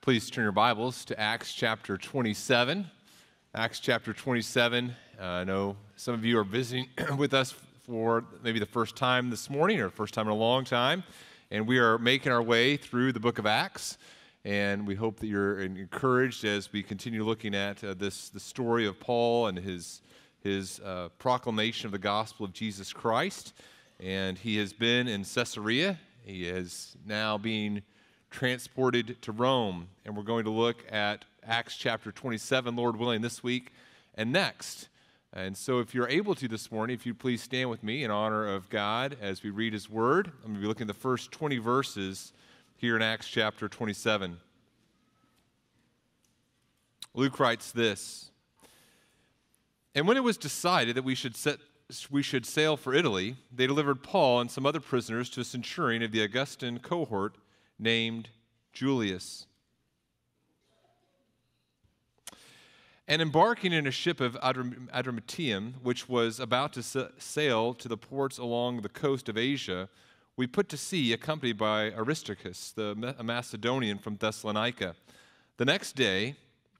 Please turn your Bibles to Acts chapter 27. Acts chapter 27. I know some of you are visiting with us for maybe the first time this morning or first time in a long time. And we are making our way through the book of Acts. And we hope that you're encouraged as we continue looking at the story of Paul and his proclamation of the gospel of Jesus Christ. And he has been in Caesarea. He is now being transported to Rome, and we're going to look at Acts chapter 27, Lord willing, this week and next. And so if you're able to this morning, if you'd please stand with me in honor of God as we read His Word. I'm going to be looking at the first 20 verses here in Acts chapter 27. Luke writes this: "And when it was decided that we should sail for Italy, they delivered Paul and some other prisoners to a centurion of the Augustan cohort named Julius. And embarking in a ship of Adramyttium, which was about to sail to the ports along the coast of Asia, we put to sea accompanied by Aristarchus, a Macedonian from Thessalonica. The next day,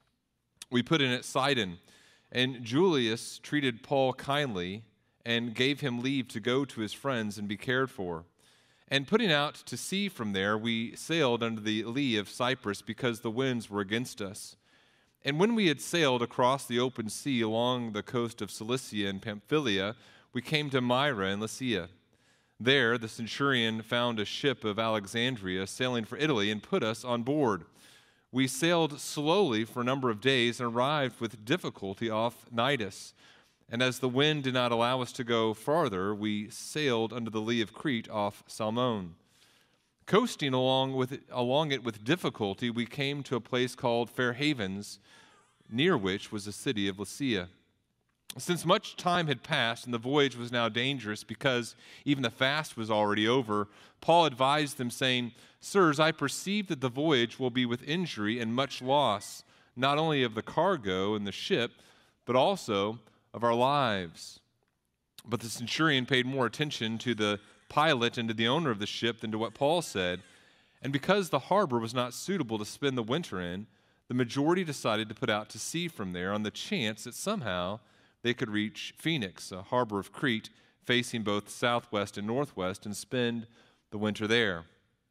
we put in at Sidon, and Julius treated Paul kindly and gave him leave to go to his friends and be cared for. And putting out to sea from there, we sailed under the lee of Cyprus because the winds were against us. And when we had sailed across the open sea along the coast of Cilicia and Pamphylia, we came to Myra and Lycia. There the centurion found a ship of Alexandria sailing for Italy and put us on board. We sailed slowly for a number of days and arrived with difficulty off Cnidus. And as the wind did not allow us to go farther, we sailed under the lee of Crete off Salmone. Coasting along it with difficulty, we came to a place called Fair Havens, near which was the city of Lasea. Since much time had passed and the voyage was now dangerous because even the fast was already over, Paul advised them, saying, 'Sirs, I perceive that the voyage will be with injury and much loss, not only of the cargo and the ship, but also of our lives.' But the centurion paid more attention to the pilot and to the owner of the ship than to what Paul said. And because the harbor was not suitable to spend the winter in, the majority decided to put out to sea from there on the chance that somehow they could reach Phoenix, a harbor of Crete, facing both southwest and northwest, and spend the winter there.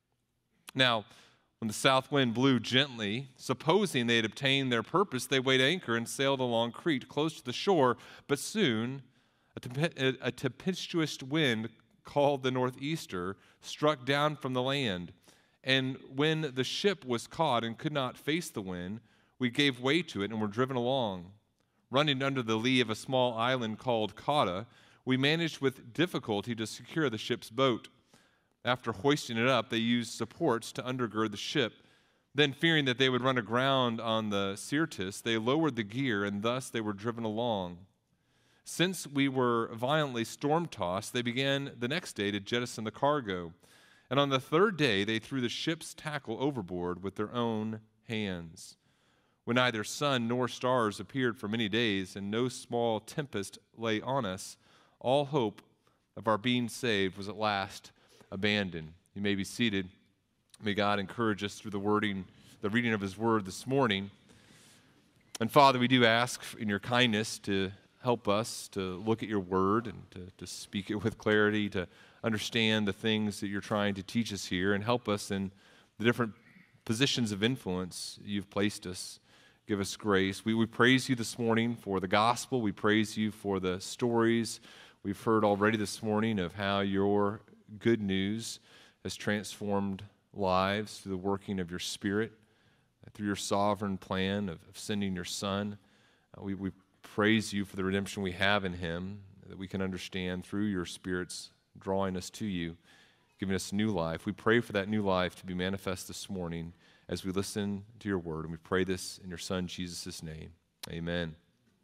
Now, when the south wind blew gently, supposing they had obtained their purpose, they weighed anchor and sailed along Crete close to the shore. But soon a tempestuous wind called the northeaster struck down from the land. And when the ship was caught and could not face the wind, we gave way to it and were driven along. Running under the lee of a small island called Cauda, we managed with difficulty to secure the ship's boat. After hoisting it up, they used supports to undergird the ship. Then, fearing that they would run aground on the Syrtis, they lowered the gear, and thus they were driven along. Since we were violently storm-tossed, they began the next day to jettison the cargo. And on the third day, they threw the ship's tackle overboard with their own hands. When neither sun nor stars appeared for many days, and no small tempest lay on us, all hope of our being saved was at last abandoned." You may be seated. May God encourage us through the reading of His Word this morning. And Father, we do ask in your kindness to help us to look at your Word and to speak it with clarity, to understand the things that you're trying to teach us here, and help us in the different positions of influence you've placed us. Give us grace. We praise you this morning for the gospel. We praise you for the stories we've heard already this morning of how your good news has transformed lives through the working of your Spirit, through your sovereign plan of sending your Son. We praise you for the redemption we have in Him, that we can understand through your Spirit's drawing us to you, giving us new life. We pray for that new life to be manifest this morning as we listen to your word, and we pray this in your Son, Jesus' name. Amen.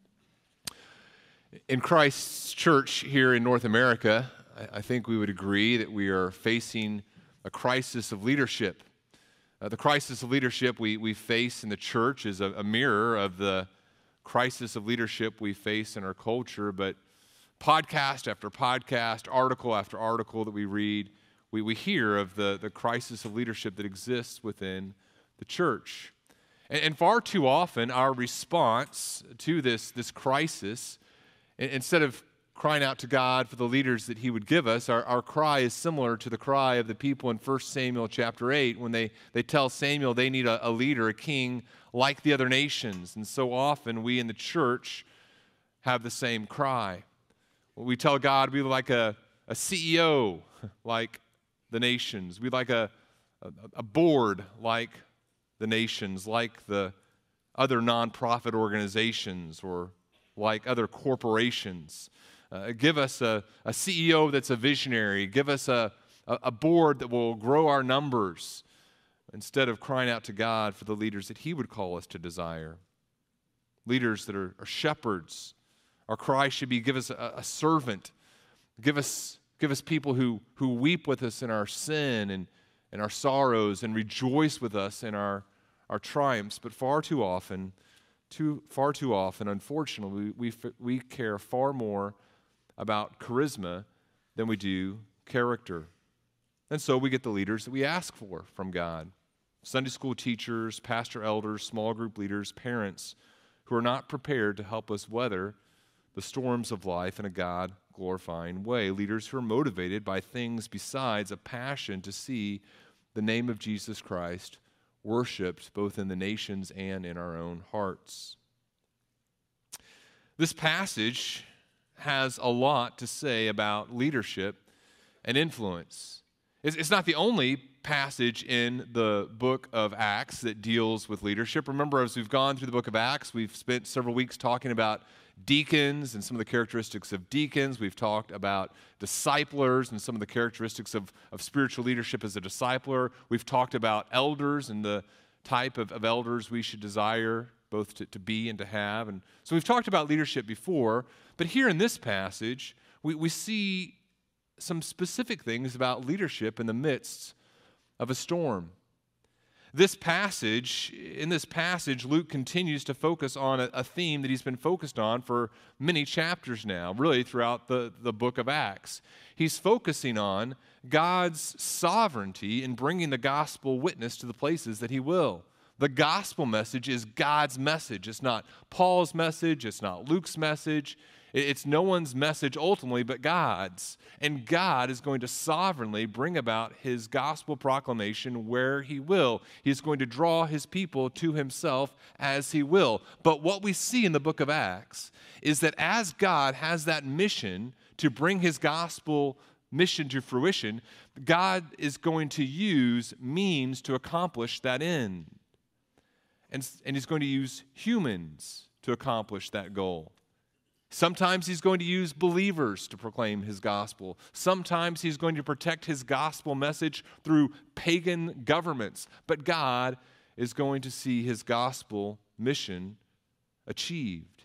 In Christ's church here in North America, I think we would agree that we are facing a crisis of leadership. The crisis of leadership we face in the church is a mirror of the crisis of leadership we face in our culture, but podcast after podcast, article after article that we read, we hear of the crisis of leadership that exists within the church. And far too often, our response to this crisis, instead of crying out to God for the leaders that he would give us, our cry is similar to the cry of the people in 1 Samuel chapter 8 when they tell Samuel they need a leader, a king like the other nations. And so often we in the church have the same cry. We tell God we'd like a CEO like the nations. We'd like a board like the nations, like the other nonprofit organizations or like other corporations. Give us a CEO that's a visionary. Give us a board that will grow our numbers instead of crying out to God for the leaders that he would call us to desire. Leaders that are shepherds. Our cry should be, give us a servant. Give us people who weep with us in our sin and our sorrows and rejoice with us in our triumphs. But far too often, unfortunately, we care far more about charisma than we do character. And so we get the leaders that we ask for from God. Sunday school teachers, pastor elders, small group leaders, parents who are not prepared to help us weather the storms of life in a God-glorifying way. Leaders who are motivated by things besides a passion to see the name of Jesus Christ worshiped both in the nations and in our own hearts. This passage has a lot to say about leadership and influence. It's not the only passage in the book of Acts that deals with leadership. Remember, as we've gone through the book of Acts, we've spent several weeks talking about deacons and some of the characteristics of deacons. We've talked about disciplers and some of the characteristics of spiritual leadership as a discipler. We've talked about elders and the type of elders we should desire both to be and to have. And so we've talked about leadership before, but here in this passage, we see some specific things about leadership in the midst of a storm. In this passage, Luke continues to focus on a theme that he's been focused on for many chapters now, really throughout the book of Acts. He's focusing on God's sovereignty in bringing the gospel witness to the places that he will. The gospel message is God's message. It's not Paul's message. It's not Luke's message. It's no one's message ultimately but God's. And God is going to sovereignly bring about his gospel proclamation where he will. He's going to draw his people to himself as he will. But what we see in the book of Acts is that as God has that mission to bring his gospel mission to fruition, God is going to use means to accomplish that end. And he's going to use humans to accomplish that goal. Sometimes he's going to use believers to proclaim his gospel. Sometimes he's going to protect his gospel message through pagan governments. But God is going to see his gospel mission achieved.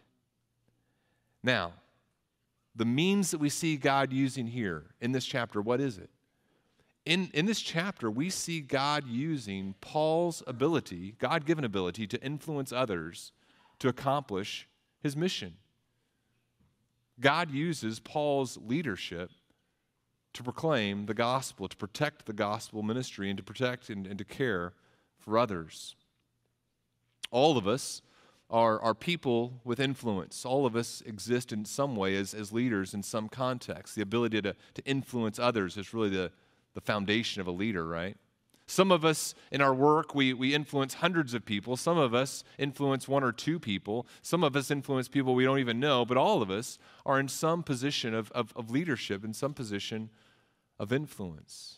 Now, the means that we see God using here in this chapter, what is it? In this chapter, we see God using Paul's ability, God-given ability, to influence others to accomplish his mission. God uses Paul's leadership to proclaim the gospel, to protect the gospel ministry, and to protect and to care for others. All of us are people with influence. All of us exist in some way as leaders in some context. The ability to influence others is really the foundation of a leader, right? Some of us in our work, we influence hundreds of people. Some of us influence one or two people. Some of us influence people we don't even know, but all of us are in some position of leadership, in some position of influence.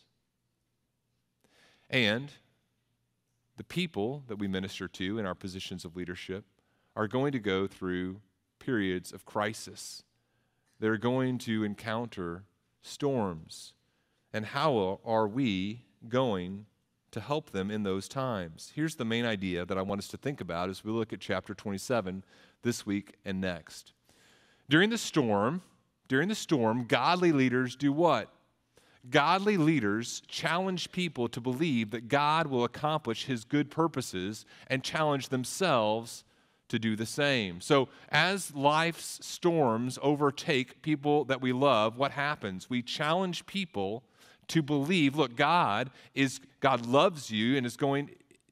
And the people that we minister to in our positions of leadership are going to go through periods of crisis. They're going to encounter storms. And how are we going to help them in those times? Here's the main idea that I want us to think about as we look at chapter 27 this week and next. During the storm, godly leaders do what? Godly leaders challenge people to believe that God will accomplish his good purposes and challenge themselves to do the same. So as life's storms overtake people that we love, what happens? We challenge people to believe, look, God loves you and is going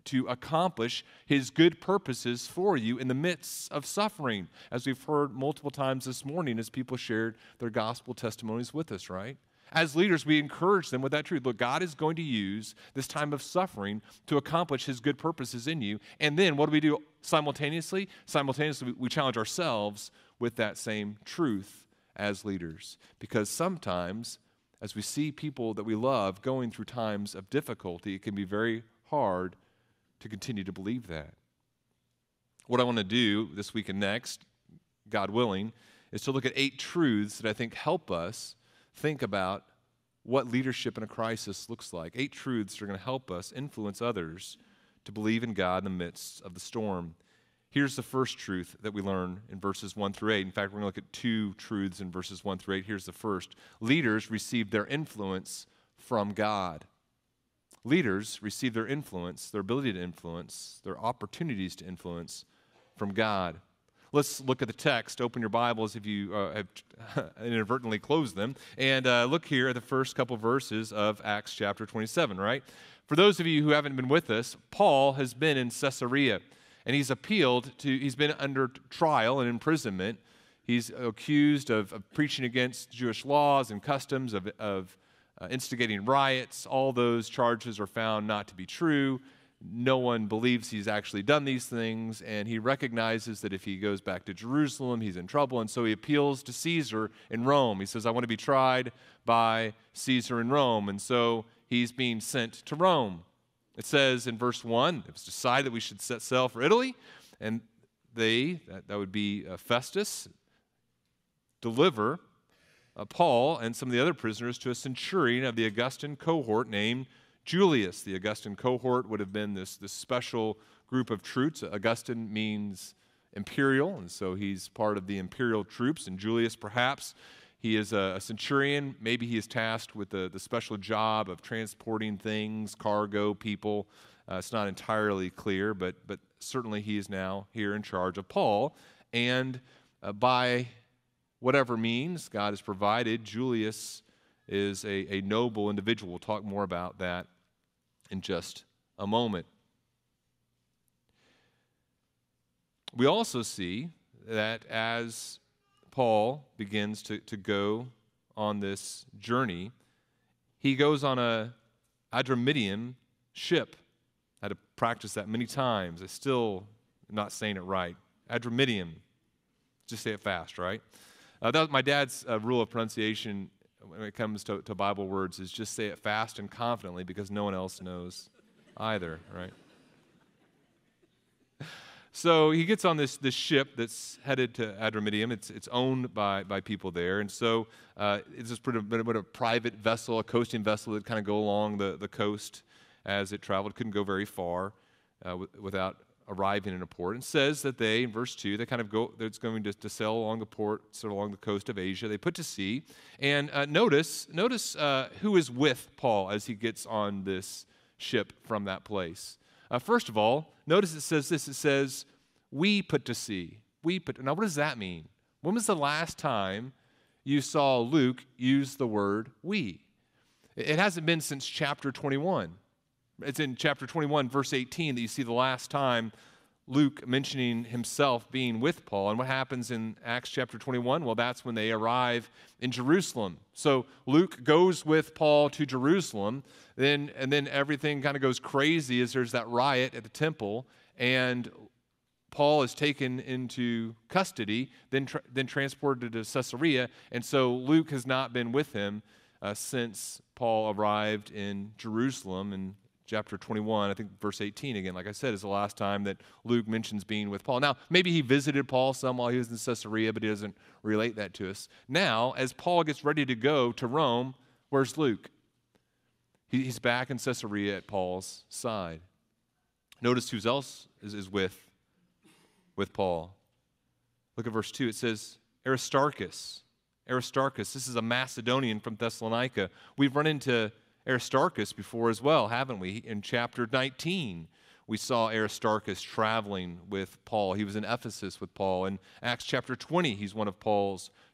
to accomplish his good purposes for you in the midst of suffering, as we've heard multiple times this morning as people shared their gospel testimonies with us, right? As leaders, we encourage them with that truth. Look, God is going to use this time of suffering to accomplish his good purposes in you. And then what do we do simultaneously? Simultaneously, we challenge ourselves with that same truth as leaders. Because sometimes, as we see people that we love going through times of difficulty, it can be very hard to continue to believe that. What I want to do this week and next, God willing, is to look at 8 truths that I think help us think about what leadership in a crisis looks like. 8 truths that are going to help us influence others to believe in God in the midst of the storm. Here's the first truth that we learn in verses 1 through 8. In fact, we're going to look at 2 truths in verses 1 through 8. Here's the first. Leaders receive their influence from God. Leaders receive their influence, their ability to influence, their opportunities to influence from God. Let's look at the text. Open your Bibles if you have inadvertently closed them. And look here at the first couple verses of Acts chapter 27, right? For those of you who haven't been with us, Paul has been in Caesarea. And he's been under trial and imprisonment. He's accused of preaching against Jewish laws and customs, of instigating riots. All those charges are found not to be true. No one believes he's actually done these things, and he recognizes that if he goes back to Jerusalem, he's in trouble, and so he appeals to Caesar in Rome. He says, I want to be tried by Caesar in Rome, and so he's being sent to Rome. It says in verse 1, it was decided that we should set sail for Italy, and that would be Festus, deliver Paul and some of the other prisoners to a centurion of the Augustan cohort named Julius. The Augustan cohort would have been this special group of troops. Augustan means imperial, and so he's part of the imperial troops, and Julius perhaps he is a centurion. Maybe he is tasked with the special job of transporting things, cargo, people. It's not entirely clear, but certainly he is now here in charge of Paul. And by whatever means God has provided, Julius is a noble individual. We'll talk more about that in just a moment. We also see that as Paul begins to go on this journey, he goes on a Adramyttian ship. I had to practice that many times. I still am not saying it right. Adramyttian. Just say it fast, right? That was my dad's rule of pronunciation when it comes to Bible words, is just say it fast and confidently because no one else knows either, right? So he gets on this ship that's headed to Adramyttium. It's owned by people there. And so it's just a private vessel, a coasting vessel that kind of go along the coast as it traveled. Couldn't go very far without arriving in a port. And says that in verse 2, they kind of go, it's going to sail along the port, sort of along the coast of Asia. They put to sea. And notice who is with Paul as he gets on this ship from that place. First of all, notice it says this. It says, we put to sea. Now, what does that mean? When was the last time you saw Luke use the word we? It hasn't been since chapter 21. It's in chapter 21, verse 18, that you see the last time Luke mentioning himself being with Paul. And what happens in Acts chapter 21? Well, that's when they arrive in Jerusalem. So Luke goes with Paul to Jerusalem, and then everything kind of goes crazy as there's that riot at the temple, and Paul is taken into custody, then transported to Caesarea, and so Luke has not been with him since Paul arrived in Jerusalem in chapter 21, I think verse 18 again, like I said, is the last time that Luke mentions being with Paul. Now, maybe he visited Paul some while he was in Caesarea, but he doesn't relate that to us. Now, as Paul gets ready to go to Rome, where's Luke? He's back in Caesarea at Paul's side. Notice who else is with Paul. Look at verse 2. It says, Aristarchus, this is a Macedonian from Thessalonica. We've run into Aristarchus before as well, haven't we? In chapter 19, we saw Aristarchus traveling with Paul. He was in Ephesus with Paul. In Acts chapter 20, he's one of Paul's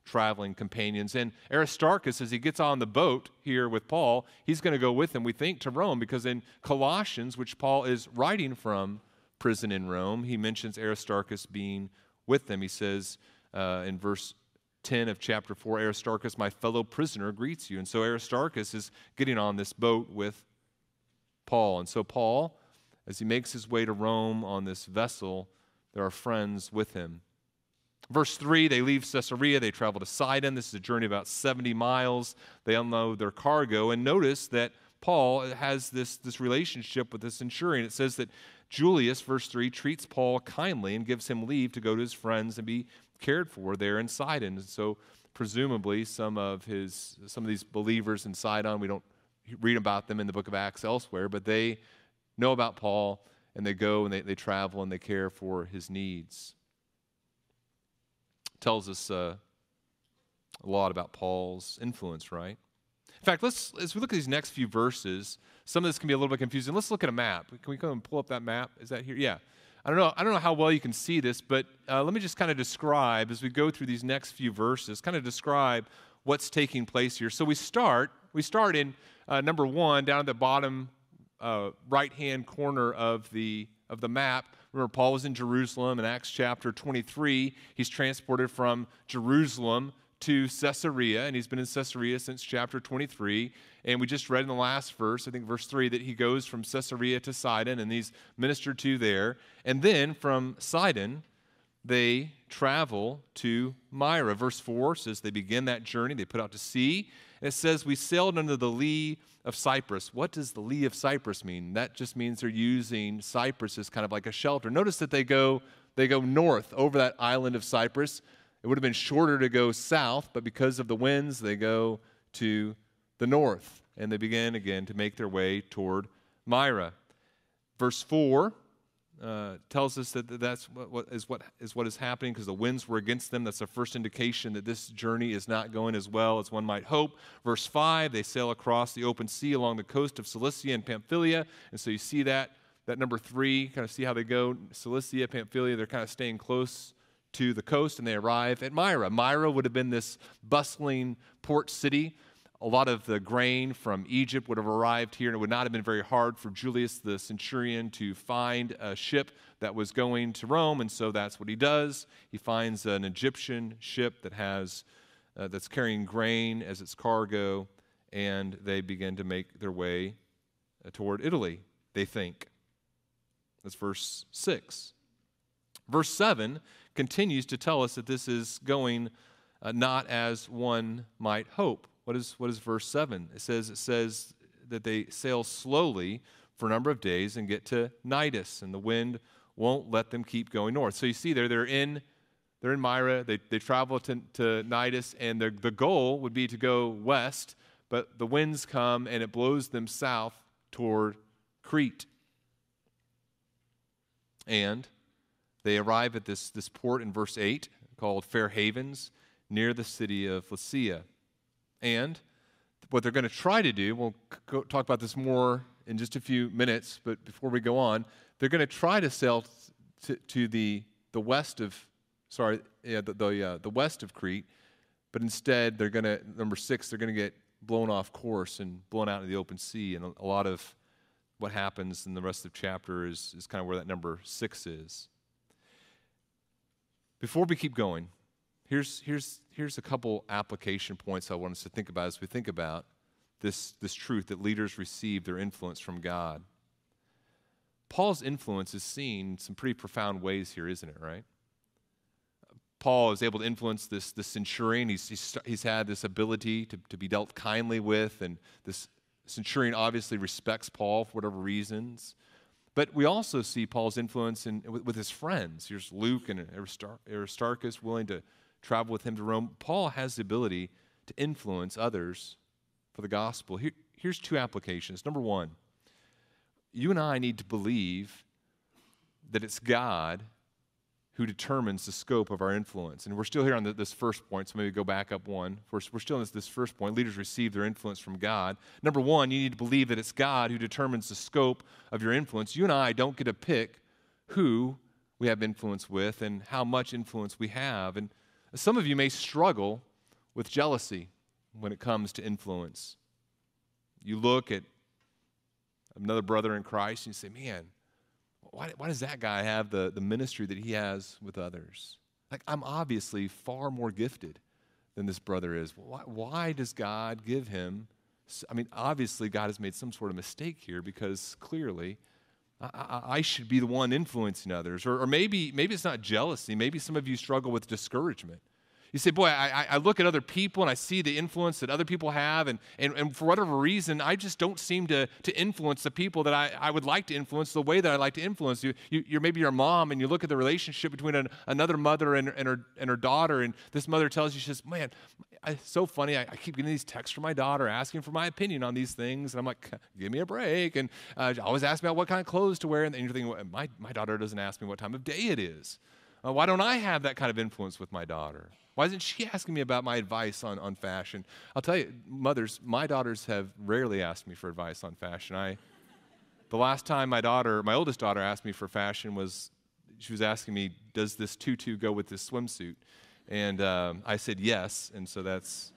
traveling companions. And Aristarchus, as he gets on the boat here with Paul, he's going to go with him, we think, to Rome, because in Colossians, which Paul is writing from prison in Rome, he mentions Aristarchus being with them. He says in verse 10 of chapter 4, Aristarchus, my fellow prisoner, greets you. And so Aristarchus is getting on this boat with Paul. And so Paul, as he makes his way to Rome on this vessel, there are friends with him. Verse 3, they leave Caesarea, they travel to Sidon. This is a journey about 70 miles. They unload their cargo. And notice that Paul has this relationship with the centurion. It says that Julius, verse 3, treats Paul kindly and gives him leave to go to his friends and be cared for there in Sidon. And so presumably some of these believers in Sidon, we don't read about them in the book of Acts elsewhere, but they know about Paul, and they go and they travel and they care for his needs. Tells us a lot about Paul's influence, right? In fact, as we look at these next few verses, some of this can be a little bit confusing. Let's look at a map. Can we go and pull up that map? Is that here? Yeah. I don't know how well you can see this, but let me just kind of describe, as we go through these next few verses, kind of describe what's taking place here. So we start in number 1, down at the bottom right-hand corner of the map. Remember, Paul was in Jerusalem in Acts chapter 23. He's transported from Jerusalem to Caesarea, and he's been in Caesarea since chapter 23. And we just read in the last verse, I think verse 3, that he goes from Caesarea to Sidon, and he's ministered to there. And then from Sidon, they travel to Myra. Verse 4 says they begin that journey. They put out to sea. And it says, we sailed under the lee of Cyprus. What does the lee of Cyprus mean? That just means they're using Cyprus as kind of like a shelter. Notice that they go north over that island of Cyprus. It would have been shorter to go south, but because of the winds, they go to the north. And they begin again to make their way toward Myra. Verse 4 tells us that that's what is happening because the winds were against them. That's the first indication that this journey is not going as well as one might hope. Verse 5, they sail across the open sea along the coast of Cilicia and Pamphylia. And so you see that number 3, kind of see how they go. Cilicia, Pamphylia, they're kind of staying close to the coast, and they arrive at Myra. Myra would have been this bustling port city. A lot of the grain from Egypt would have arrived here, and it would not have been very hard for Julius the centurion to find a ship that was going to Rome, and so that's what he does. He finds an Egyptian ship that's carrying grain as its cargo, and they begin to make their way toward Italy, they think. That's verse 6. Verse 7 continues to tell us that this is going not as one might hope. What is verse 7? It says that they sail slowly for a number of days and get to Cnidus, and the wind won't let them keep going north. So you see they're in Myra, they travel to Cnidus, and the goal would be to go west, but the winds come and it blows them south toward Crete. And they arrive at this port in verse 8 called Fair Havens near the city of Lasea. And what they're going to try to do, we'll talk about this more in just a few minutes, but before we go on, they're going to try to sail to the west of, the west of Crete, but instead they're going to, number 6, they're going to get blown off course and blown out into the open sea, and a lot of what happens in the rest of the chapter is kind of where that number 6 is. Before we keep going, here's a couple application points I want us to think about as we think about this truth that leaders receive their influence from God. Paul's influence is seen in some pretty profound ways here, isn't it, right? Paul is able to influence this centurion. He's had this ability to be dealt kindly with, and this centurion obviously respects Paul for whatever reasons. But we also see Paul's influence with his friends. Here's Luke and Aristarchus willing to travel with him to Rome. Paul has the ability to influence others for the gospel. Here's 2 applications. Number 1, you and I need to believe that it's God who determines the scope of our influence. And we're still here on this first point, so maybe go back up one. We're still on this first point. Leaders receive their influence from God. Number 1, you need to believe that it's God who determines the scope of your influence. You and I don't get to pick who we have influence with and how much influence we have. And some of you may struggle with jealousy when it comes to influence. You look at another brother in Christ and you say, man, why does that guy have the ministry that he has with others? Like, I'm obviously far more gifted than this brother is. Why does God give him? I mean, obviously God has made some sort of mistake here, because clearly I should be the one influencing others. Or maybe it's not jealousy. Maybe some of you struggle with discouragement. You say, boy, I look at other people and I see the influence that other people have, and for whatever reason, I just don't seem to influence the people that I would like to influence the way that I like to influence. You're maybe your mom, and you look at the relationship between another mother and her daughter, and this mother tells you, she says, man, it's so funny, I keep getting these texts from my daughter asking for my opinion on these things, and I'm like, give me a break, and always ask me about what kind of clothes to wear, and you're thinking, well, my daughter doesn't ask me what time of day it is. Why don't I have that kind of influence with my daughter? Why isn't she asking me about my advice on fashion? I'll tell you, mothers, my daughters have rarely asked me for advice on fashion. The last time my oldest daughter asked me for fashion she was asking me, does this tutu go with this swimsuit? And I said yes, and so that's,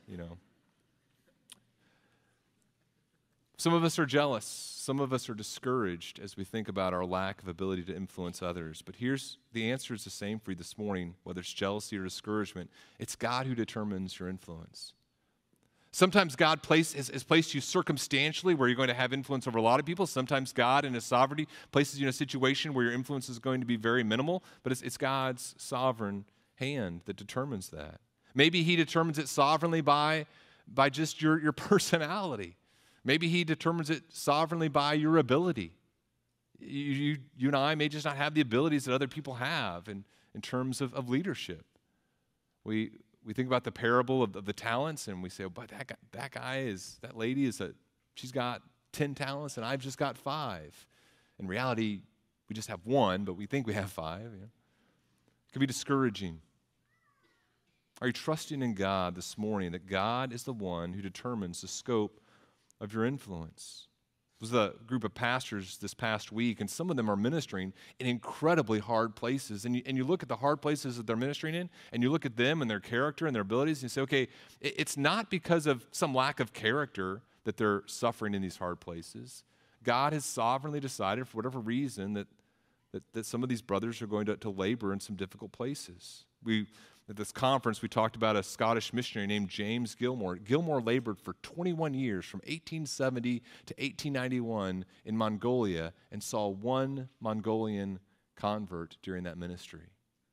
Some of us are jealous. Some of us are discouraged as we think about our lack of ability to influence others. But here's the answer is the same for you this morning, whether it's jealousy or discouragement. It's God who determines your influence. Sometimes God has placed you circumstantially where you're going to have influence over a lot of people. Sometimes God in His sovereignty places you in a situation where your influence is going to be very minimal, but it's God's sovereign hand that determines that. Maybe He determines it sovereignly by just your personality. Maybe He determines it sovereignly by your ability. You and I may just not have the abilities that other people have in terms of leadership. We think about the parable of the talents, and we say, oh, but that lady she's got 10 talents, and I've just got 5. In reality, we just have 1, but we think we have 5. It can be discouraging. Are you trusting in God this morning that God is the one who determines the scope of your influence? It was a group of pastors this past week, and some of them are ministering in incredibly hard places. And you look at the hard places that they're ministering in, and you look at them and their character and their abilities, and you say, okay, it's not because of some lack of character that they're suffering in these hard places. God has sovereignly decided, for whatever reason, that some of these brothers are going to labor in some difficult places. At this conference, we talked about a Scottish missionary named James Gilmore. Gilmore labored for 21 years, from 1870 to 1891, in Mongolia, and saw 1 Mongolian convert during that ministry.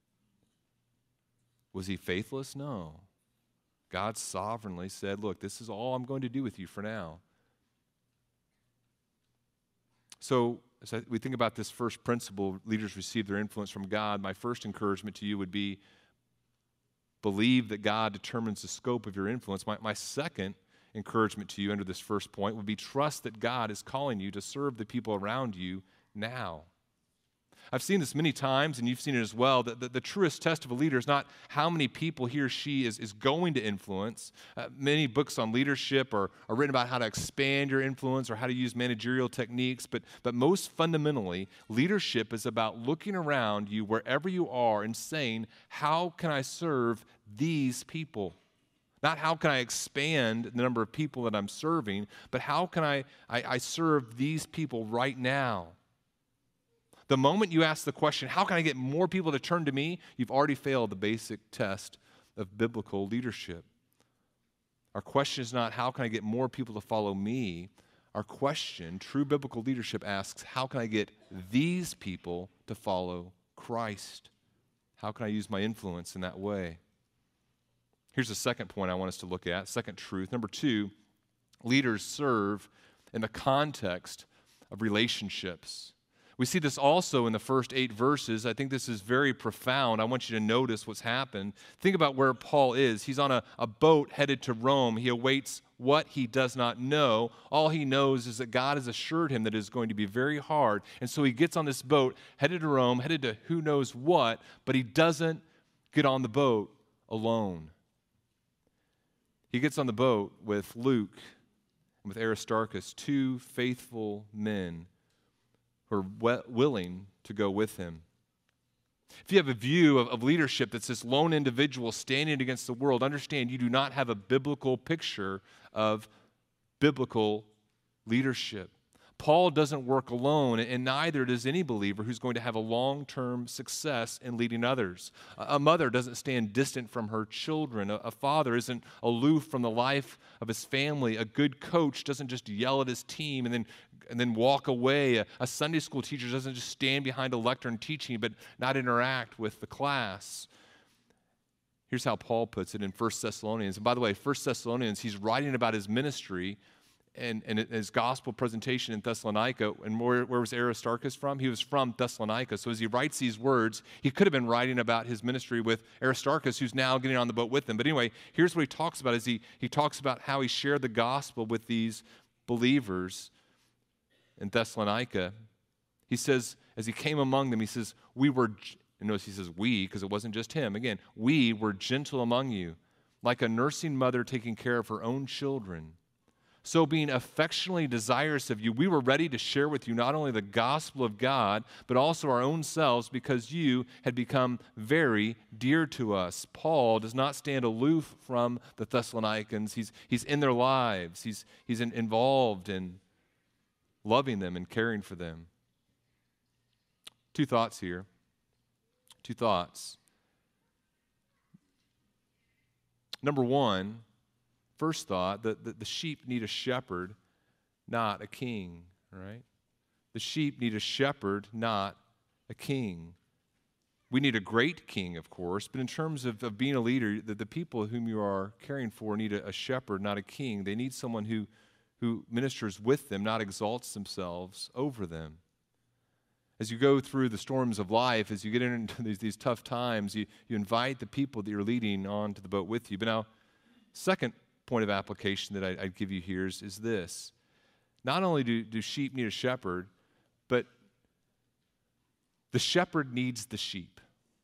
Was he faithless? No. God sovereignly said, look, this is all I'm going to do with you for now. So, as we think about this first principle, leaders receive their influence from God, my first encouragement to you would be, believe that God determines the scope of your influence. My second encouragement to you under this first point would be trust that God is calling you to serve the people around you now. I've seen this many times, and you've seen it as well, that the truest test of a leader is not how many people he or she is going to influence. Many books on leadership are written about how to expand your influence or how to use managerial techniques, but most fundamentally, leadership is about looking around you wherever you are and saying, how can I serve these people? Not how can I expand the number of people that I'm serving, but how can I serve these people right now? The moment you ask the question, how can I get more people to turn to me, you've already failed the basic test of biblical leadership. Our question is not, how can I get more people to follow me? Our question, true biblical leadership, asks, how can I get these people to follow Christ? How can I use my influence in that way? Here's the second point I want us to look at, second truth. Number 2, leaders serve in the context of relationships. We see this also in the first 8 verses. I think this is very profound. I want you to notice what's happened. Think about where Paul is. He's on a boat headed to Rome. He awaits what he does not know. All he knows is that God has assured him that it is going to be very hard. And so he gets on this boat, headed to Rome, headed to who knows what, but he doesn't get on the boat alone. He gets on the boat with Luke and with Aristarchus, 2 faithful men who are willing to go with him. If you have a view of leadership that's this lone individual standing against the world, understand you do not have a biblical picture of biblical leadership. Paul doesn't work alone, and neither does any believer who's going to have a long-term success in leading others. A mother doesn't stand distant from her children. A father isn't aloof from the life of his family. A good coach doesn't just yell at his team and then walk away. A Sunday school teacher doesn't just stand behind a lectern teaching but not interact with the class. Here's how Paul puts it in 1 Thessalonians. And by the way, 1 Thessalonians, he's writing about his ministry and his gospel presentation in Thessalonica. And where was Aristarchus from? He was from Thessalonica. So as he writes these words, he could have been writing about his ministry with Aristarchus, who's now getting on the boat with him. But anyway, here's what he talks about. He talks about how he shared the gospel with these believers in Thessalonica. He says, as he came among them, he says, and notice he says we, because it wasn't just him. Again, we were gentle among you, like a nursing mother taking care of her own children. So being affectionately desirous of you, we were ready to share with you not only the gospel of God, but also our own selves, because you had become very dear to us. Paul does not stand aloof from the Thessalonians. He's in their lives. He's involved in loving them and caring for them. Two thoughts here. Two thoughts. Number one, first thought, that the sheep need a shepherd, not a king, right? The sheep need a shepherd, not a king. We need a great king, of course, but in terms of being a leader, the people whom you are caring for need a shepherd, not a king. They need someone who ministers with them, not exalts themselves over them. As you go through the storms of life, as you get into these tough times, you invite the people that you're leading onto the boat with you. But now, second point of application that I'd give you here is this. Not only do sheep need a shepherd, but the shepherd needs the sheep.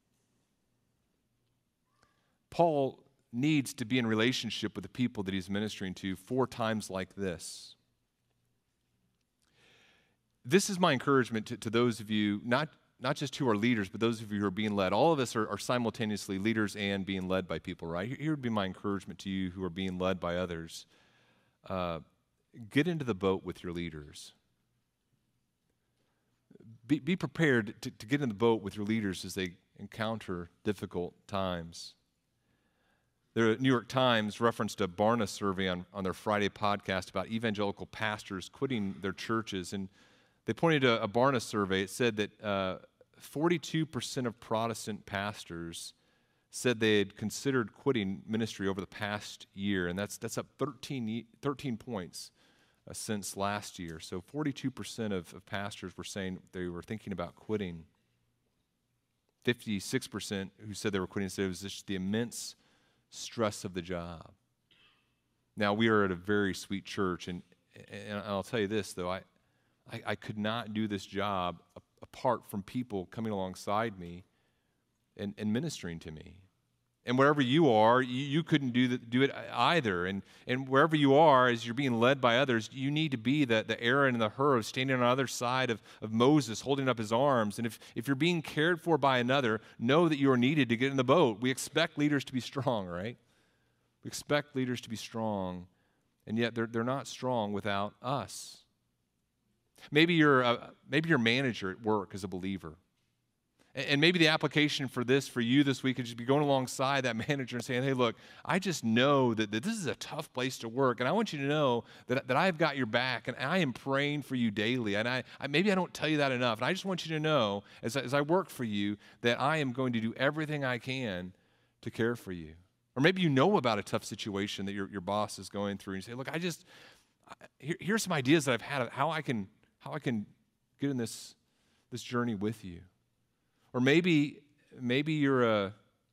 Paul needs to be in relationship with the people that he's ministering to 4 times like this. This is my encouragement to those of you, not just who are leaders, but those of you who are being led. All of us are simultaneously leaders and being led by people, right? Here would be my encouragement to you who are being led by others. Get into the boat with your leaders. Be prepared to get in the boat with your leaders as they encounter difficult times. The New York Times referenced a Barna survey on their Friday podcast about evangelical pastors quitting their churches, and they pointed to a Barna survey. It said that 42% of Protestant pastors said they had considered quitting ministry over the past year, and that's up 13 points since last year. So 42% of pastors were saying they were thinking about quitting. 56% who said they were quitting said it was just the immense stress of the job. Now, we are at a very sweet church, and I'll tell you this, though, I could not do this job apart from people coming alongside me and ministering to me. And wherever you are, you couldn't do it either. And wherever you are, as you're being led by others, you need to be the Aaron and the Hur standing on the other side of Moses, holding up his arms. And if you're being cared for by another, know that you are needed to get in the boat. We expect leaders to be strong, right? We expect leaders to be strong, and yet they're not strong without us. Maybe your manager at work is a believer. And maybe the application for you this week could just be going alongside that manager and saying, hey, look, I just know that this is a tough place to work, and I want you to know that I've got your back, and I am praying for you daily. And maybe I don't tell you that enough, and I just want you to know, as I work for you, that I am going to do everything I can to care for you. Or maybe you know about a tough situation that your boss is going through, and you say, look, here's some ideas that I've had of how I can get in this journey with you. Or maybe you're a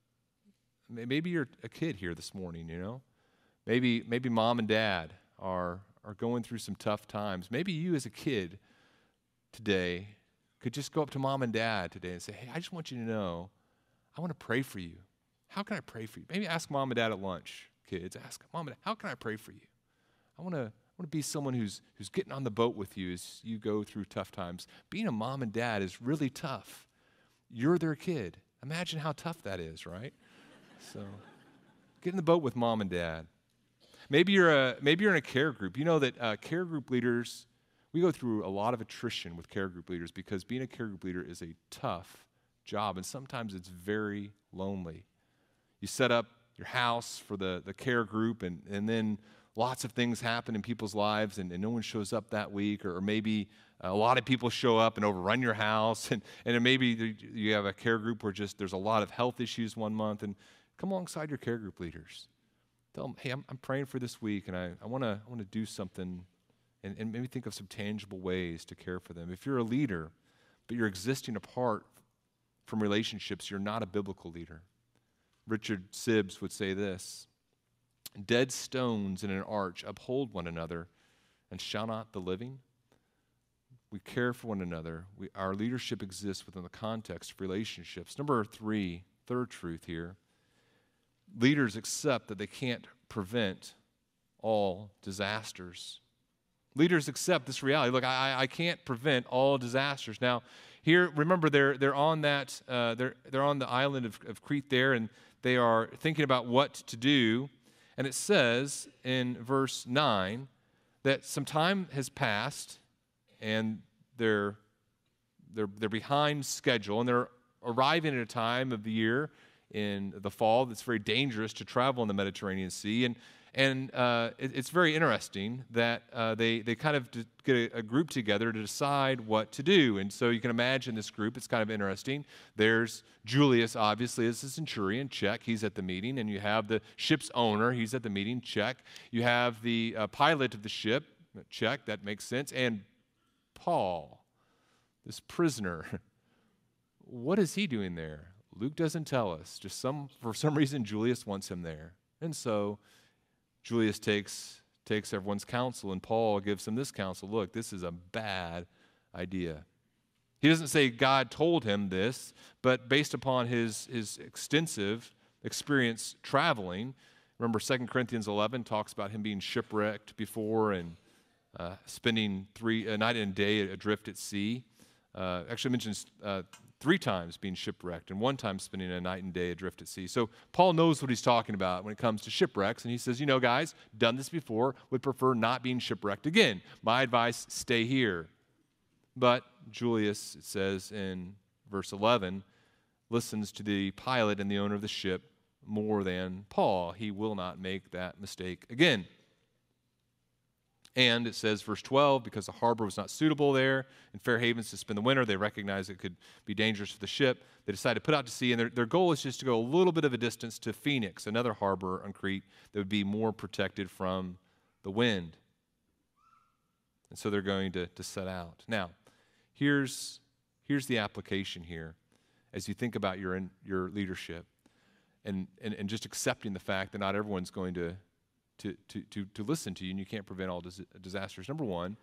kid here this morning, you know. Maybe mom and dad are going through some tough times. Maybe you as a kid today could just go up to mom and dad today and say, hey, I just want you to know, I want to pray for you. How can I pray for you? Maybe ask mom and dad at lunch, kids. Ask mom and dad, how can I pray for you? I want to be someone who's getting on the boat with you as you go through tough times. Being a mom and dad is really tough. You're their kid. Imagine how tough that is, right? So get in the boat with mom and dad. Maybe you're in a care group. You know that care group leaders, we go through a lot of attrition with care group leaders because being a care group leader is a tough job, and sometimes it's very lonely. You set up your house for the care group, and then lots of things happen in people's lives, and no one shows up that week, or maybe a lot of people show up and overrun your house, and then maybe you have a care group where just there's a lot of health issues one month, and come alongside your care group leaders. Tell them, hey, I'm praying for this week, and I want to do something, and maybe think of some tangible ways to care for them. If you're a leader, but you're existing apart from relationships, you're not a biblical leader. Richard Sibbes would say this: dead stones in an arch uphold one another, and shall not the living? We care for one another. Our leadership exists within the context of relationships. Number 3, third truth here. Leaders accept that they can't prevent all disasters. Leaders accept this reality. Look, I can't prevent all disasters. Now, here, remember, they're on that they're on the island of Crete there, and they are thinking about what to do. And it says in verse 9 that some time has passed, and they're behind schedule, and they're arriving at a time of the year in the fall that's very dangerous to travel in the Mediterranean Sea. And it's very interesting that they kind of get a group together to decide what to do. And so you can imagine this group. It's kind of interesting. There's Julius, obviously, as the centurion, check. He's at the meeting. And you have the ship's owner. He's at the meeting, check. You have the pilot of the ship, check. That makes sense. And Paul, this prisoner, what is he doing there? Luke doesn't tell us. For some reason, Julius wants him there. And so Julius takes everyone's counsel, and Paul gives him this counsel. Look, this is a bad idea. He doesn't say God told him this, but based upon his extensive experience traveling, remember 2 Corinthians 11 talks about him being shipwrecked before and spending a night and a day adrift at sea. Actually mentions 3 times being shipwrecked and 1 time spending a night and day adrift at sea. So Paul knows what he's talking about when it comes to shipwrecks, and he says, guys, done this before, would prefer not being shipwrecked again. My advice, stay here. But Julius, it says in verse 11, listens to the pilot and the owner of the ship more than Paul. He will not make that mistake again. And it says, verse 12, because the harbor was not suitable there in Fair Havens to spend the winter, they recognized it could be dangerous for the ship. They decided to put out to sea, and their goal is just to go a little bit of a distance to Phoenix, another harbor on Crete that would be more protected from the wind. And so they're going to set out. Now, here's the application here as you think about your leadership and just accepting the fact that not everyone's going to listen to you, and you can't prevent all disasters. Number one,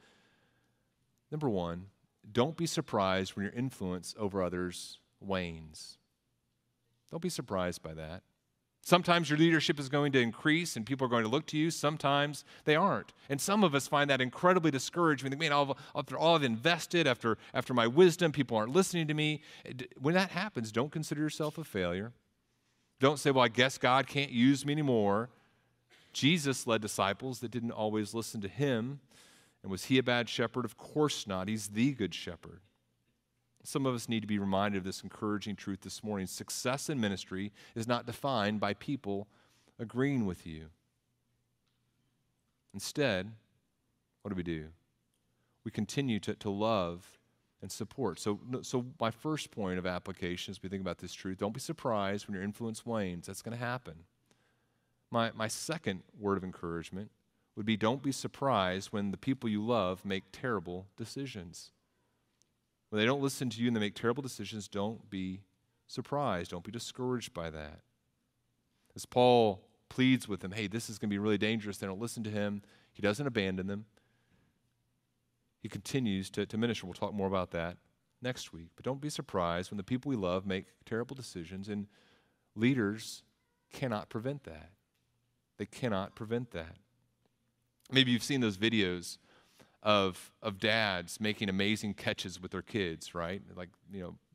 don't be surprised when your influence over others wanes. Don't be surprised by that. Sometimes your leadership is going to increase and people are going to look to you. Sometimes they aren't. And some of us find that incredibly discouraging. We think, man, after all I've invested, after my wisdom, people aren't listening to me. When that happens, don't consider yourself a failure. Don't say, well, I guess God can't use me anymore. Jesus led disciples that didn't always listen to him. And was he a bad shepherd? Of course not. He's the good shepherd. Some of us need to be reminded of this encouraging truth this morning. Success in ministry is not defined by people agreeing with you. Instead, what do? We continue to love and support. So my first point of application as we think about this truth, don't be surprised when your influence wanes. That's going to happen. My second word of encouragement would be, don't be surprised when the people you love make terrible decisions. When they don't listen to you and they make terrible decisions, don't be surprised. Don't be discouraged by that. As Paul pleads with them, hey, this is going to be really dangerous. They don't listen to him. He doesn't abandon them. He continues to minister. We'll talk more about that next week. But don't be surprised when the people we love make terrible decisions, and leaders cannot prevent that. They cannot prevent that. Maybe you've seen those videos of dads making amazing catches with their kids, right? Like,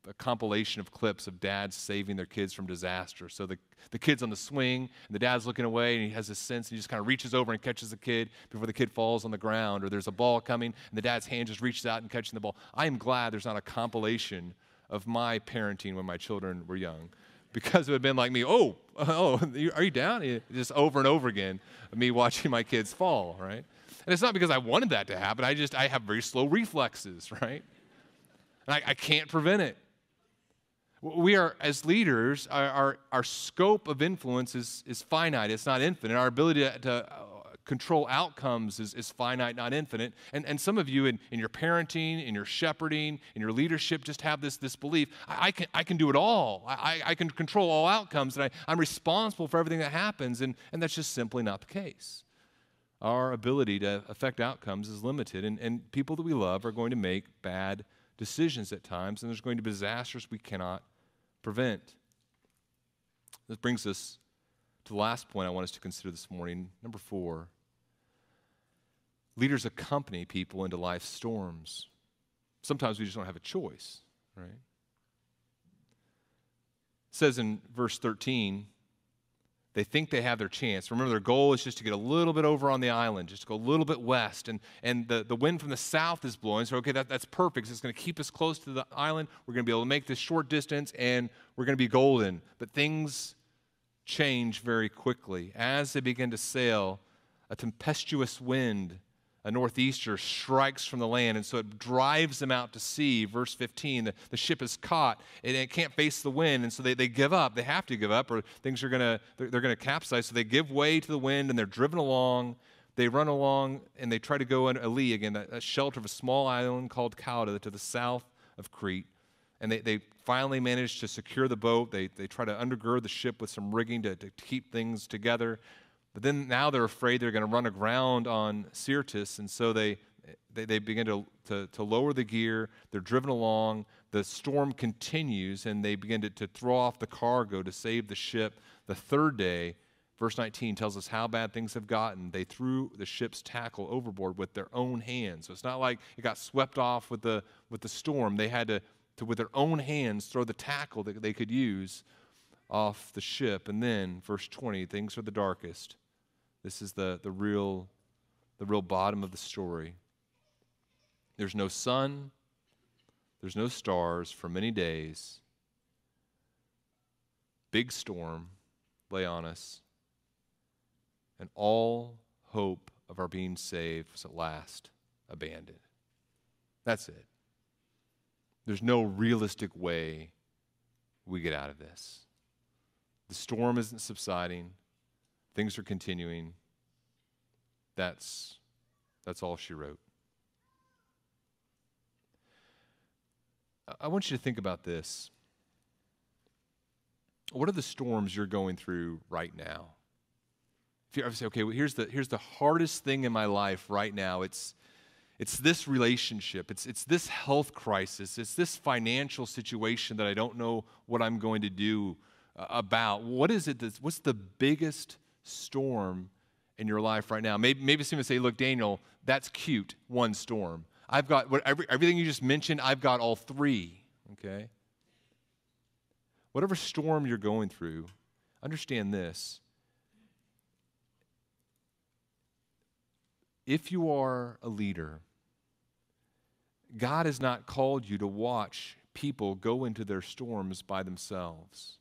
a compilation of clips of dads saving their kids from disaster. So the kid's on the swing, and the dad's looking away, and he has this sense, and he just kind of reaches over and catches the kid before the kid falls on the ground, or there's a ball coming, and the dad's hand just reaches out and catches the ball. I am glad there's not a compilation of my parenting when my children were young, because it would have been like me, oh, are you down? Just over and over again, me watching my kids fall, right? And it's not because I wanted that to happen. I have very slow reflexes, right? And I can't prevent it. We are, as leaders, our scope of influence is finite. It's not infinite. Our ability to control outcomes is finite, not infinite. And some of you in your parenting, in your shepherding, in your leadership just have this belief, I can do it all. I can control all outcomes, and I'm responsible for everything that happens, and that's just simply not the case. Our ability to affect outcomes is limited, and people that we love are going to make bad decisions at times, and there's going to be disasters we cannot prevent. This brings us to the last point I want us to consider this morning. Number 4, leaders accompany people into life's storms. Sometimes we just don't have a choice, right? It says in verse 13, they think they have their chance. Remember, their goal is just to get a little bit over on the island, just to go a little bit west. And the wind from the south is blowing. So, okay, that's perfect. It's going to keep us close to the island. We're going to be able to make this short distance, and we're going to be golden. But things change very quickly. As they begin to sail, a tempestuous wind, a northeaster, strikes from the land, and so it drives them out to sea. Verse 15, the ship is caught, and it can't face the wind, and so they give up. They have to give up, or things are they're going to capsize. So they give way to the wind, and they're driven along. They run along, and they try to go in a lee, again, a shelter of a small island called Cauda to the south of Crete. And they finally manage to secure the boat. They try to undergird the ship with some rigging to keep things together. But then now they're afraid they're going to run aground on Syrtis, and so they begin to lower the gear. They're driven along. The storm continues, and they begin to throw off the cargo to save the ship. The third day, verse 19 tells us how bad things have gotten. They threw the ship's tackle overboard with their own hands. So it's not like it got swept off with the storm. They had to with their own hands throw the tackle that they could use off the ship. And then, verse 20, things are the darkest. This is the real bottom of the story. There's no sun, there's no stars for many days. Big storm lay on us, and all hope of our being saved was at last abandoned. That's it. There's no realistic way we get out of this. The storm isn't subsiding. Things are continuing. That's all she wrote. I want you to think about this. What are the storms you're going through right now? If you ever say, okay, well, here's the hardest thing in my life right now. It's this relationship. It's this health crisis. It's this financial situation that I don't know what I'm going to do about. What is it? What's the biggest storm in your life right now? Maybe someone say, look, Daniel, that's cute, one storm. I've got everything you just mentioned, I've got all three, okay? Whatever storm you're going through, understand this. If you are a leader, God has not called you to watch people go into their storms by themselves.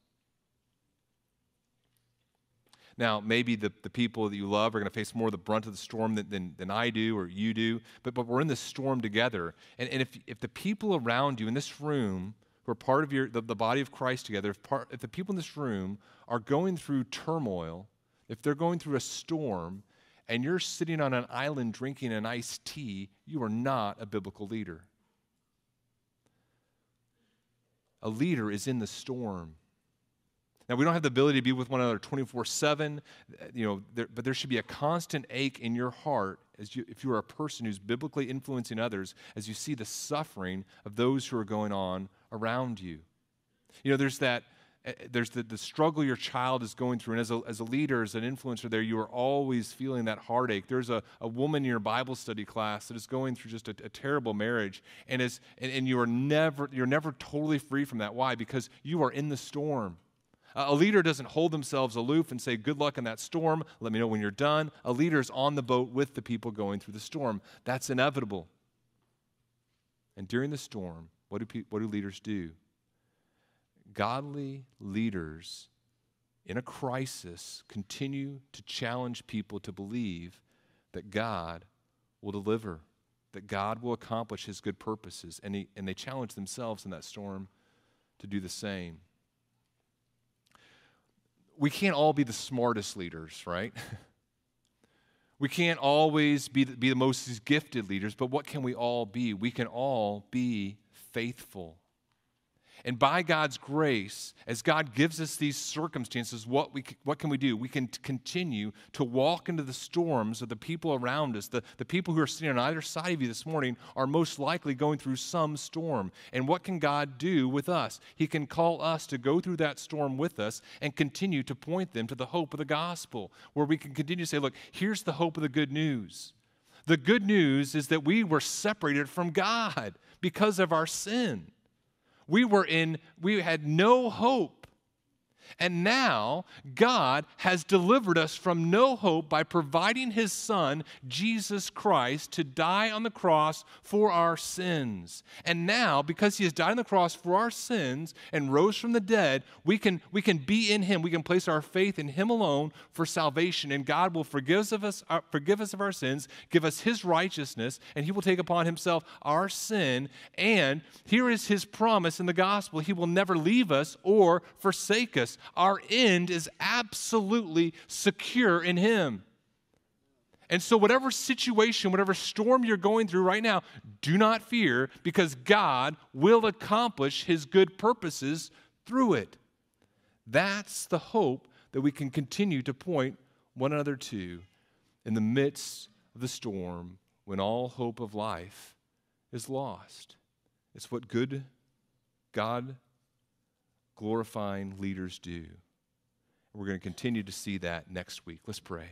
Now, maybe the people that you love are going to face more of the brunt of the storm than I do or you do, but we're in this storm together. And if the people around you in this room who are part of the body of Christ together, if the people in this room are going through turmoil, if they're going through a storm, and you're sitting on an island drinking an iced tea, you are not a biblical leader. A leader is in the storm. Now, we don't have the ability to be with one another 24/7, but there should be a constant ache in your heart if you are a person who's biblically influencing others as you see the suffering of those who are going on around you. There's that There's the struggle your child is going through. And as a leader, as an influencer there, you are always feeling that heartache. There's a woman in your Bible study class that is going through just a terrible marriage. And you're never totally free from that. Why? Because you are in the storm. A leader doesn't hold themselves aloof and say, good luck in that storm. Let me know when you're done. A leader is on the boat with the people going through the storm. That's inevitable. And during the storm, what do leaders do? Godly leaders in a crisis continue to challenge people to believe that God will deliver, that God will accomplish his good purposes, and they challenge themselves in that storm to do the same. We can't all be the smartest leaders, right? We can't always be the most gifted leaders, but what can we all be? We can all be faithful. And by God's grace, as God gives us these circumstances, what can we do? We can continue to walk into the storms of the people around us. The people who are sitting on either side of you this morning are most likely going through some storm. And what can God do with us? He can call us to go through that storm with us and continue to point them to the hope of the gospel, where we can continue to say, look, here's the hope of the good news. The good news is that we were separated from God because of our sin. We had no hope. And now God has delivered us from no hope by providing his Son, Jesus Christ, to die on the cross for our sins. And now, because he has died on the cross for our sins and rose from the dead, we can be in him. We can place our faith in him alone for salvation. And God will forgive us of our sins, give us his righteousness, and he will take upon himself our sin. And here is his promise in the gospel. He will never leave us or forsake us. Our end is absolutely secure in him. And so whatever situation, whatever storm you're going through right now, do not fear, because God will accomplish his good purposes through it. That's the hope that we can continue to point one another to in the midst of the storm when all hope of life is lost. It's what good God glorifying leaders do. We're going to continue to see that next week. Let's pray.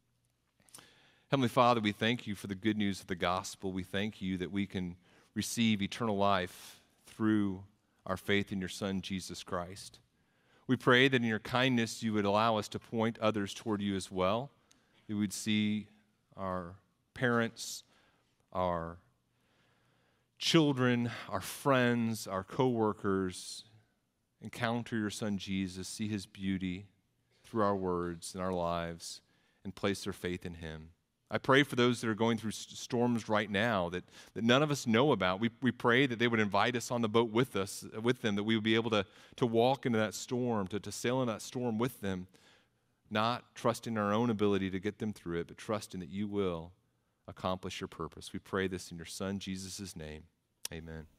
Heavenly Father, we thank you for the good news of the gospel. We thank you that we can receive eternal life through our faith in your Son, Jesus Christ. We pray that in your kindness you would allow us to point others toward you as well. We would see our parents, our children, our friends, our co-workers encounter your Son Jesus, see his beauty through our words and our lives, and place their faith in him. I pray for those that are going through storms right now that none of us know about. We pray that they would invite us on the boat with them, that we would be able to walk into that storm, to sail in that storm with them, not trusting our own ability to get them through it, but trusting that you will accomplish your purpose. We pray this in your Son, Jesus' name. Amen.